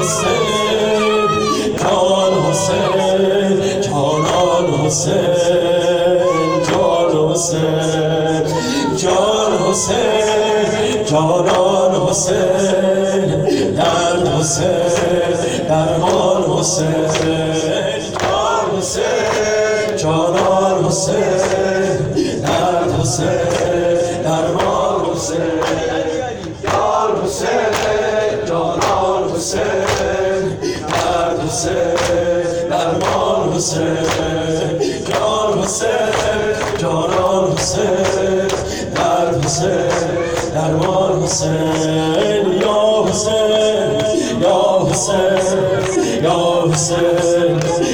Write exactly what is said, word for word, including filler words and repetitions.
حسین جان حسین جانان حسین جان حسین جان حسین جانان حسین درد حسین درمان حسین جان حسین جانان حسین درد حسین درمان حسین یار حسین جانان حسین درد حسین درمان حسین جان حسین جانان حسین درد حسین درمان حسین یا حسین یا حسین یا حسین